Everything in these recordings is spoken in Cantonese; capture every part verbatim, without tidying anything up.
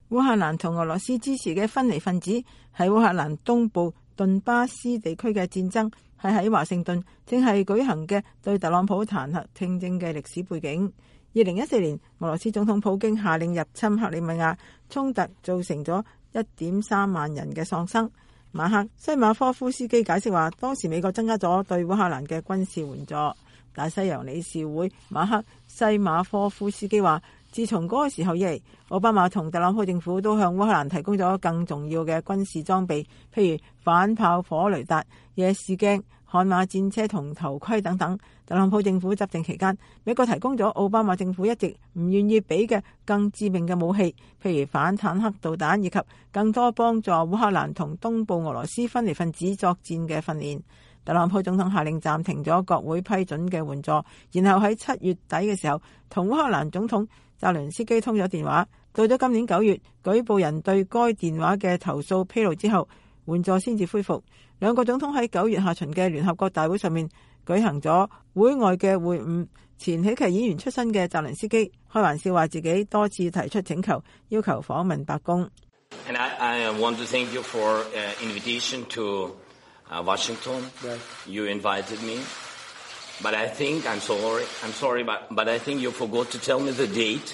烏克蘭同俄羅斯支持嘅分離分子喺烏克蘭東部頓巴斯地區嘅戰爭，係喺華盛頓正係舉行嘅對特朗普彈劾聽證嘅歷史背景。二零一四年，俄羅斯總統普京下令入侵克里米亞，衝突造成咗一點三萬人嘅喪生。馬克西馬科夫斯基解釋話，當時美國增加咗對烏克蘭嘅軍事援助。大西洋理事會馬克西馬科夫斯基話，自從嗰個時候以嚟，奧巴馬同特朗普政府都向烏克蘭提供咗更重要嘅軍事裝備，譬如反炮火雷達、夜視鏡、悍馬戰車同頭盔等等。特朗普政府執政期間，美國提供咗奧巴馬政府一直唔願意俾嘅更致命嘅武器，譬如反坦克導彈，以及更多幫助烏克蘭同東部俄羅斯分離分子作戰嘅訓練。特朗普總統下令暫停咗國會批准嘅援助，然後喺七月底嘅時候同烏克蘭總統澤連斯基通咗電話。到咗今年九月，舉報人對該電話嘅投訴披露之後，援助先至恢復。兩個總統喺九月下旬嘅聯合國大會上面舉行咗會外嘅會晤。前喜劇演員出身嘅澤連斯基開玩笑話自己多次提出請求，要求訪問白宮。 And I, I want to thank you for invitation to Washington. You invited me, but I think I'm sorry. I'm sorry, but but I think you forgot to tell me the date.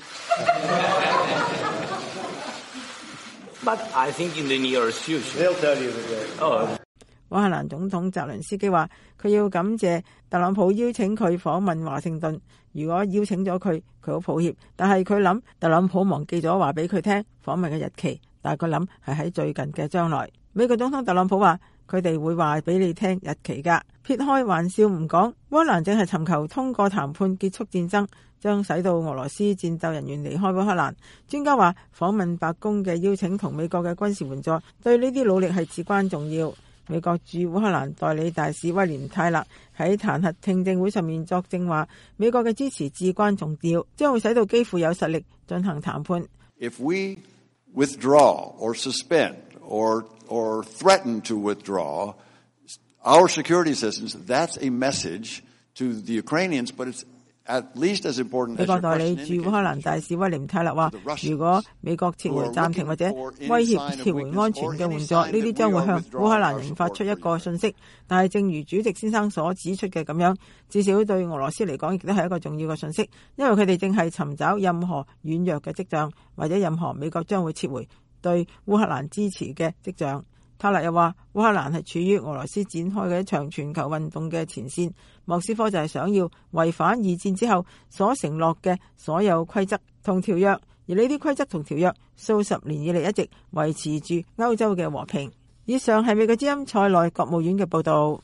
But I think in the nearest future. They'll tell you the date. Oh. 烏克蘭總統澤連斯基話，佢要感謝特朗普邀請佢訪問華盛頓。如果邀請咗佢，佢好抱歉，但係佢諗特朗普忘記咗話俾佢聽訪問嘅日期，但係佢諗係喺最近嘅將來。美國總統特朗普話，佢哋會話俾你聽日期㗎。撇開玩笑唔講，烏克蘭正係尋求通過談判結束戰爭，將使到俄羅斯戰鬥人員離開烏克蘭。專家話，訪問白宮嘅邀請同美國嘅軍事援助對呢啲努力係至關重要。美國駐烏克蘭代理大使威廉泰勒喺彈劾聽證會上面作證話，美國嘅支持至關重要，將會使到基輔有實力進行談判。 If we withdraw or suspend or or threaten to withdraw our security assistance, that's a message to the Ukrainians, but it's at least as important as 美國代理駐烏克蘭大使威廉泰勒話，如果美國撤回暫停或者威脅撤回安全嘅援助，呢啲將會向烏克蘭人發出一個信息。但係正如主席先生所指出嘅咁樣，至少對俄羅斯嚟講亦都係一個重要嘅信息，因為佢哋正係尋找任何軟弱嘅跡象，或者任何美國將會撤回對烏克蘭支持嘅跡象。泰勒又話，烏克蘭係處於俄羅斯展開嘅一場全球運動嘅前線，莫斯科就係想要違反二戰之後所承諾嘅所有規則同條約，而呢啲規則同條約數十年以嚟一直維持住歐洲嘅和平。以上係美國之音塞內國務院嘅報導。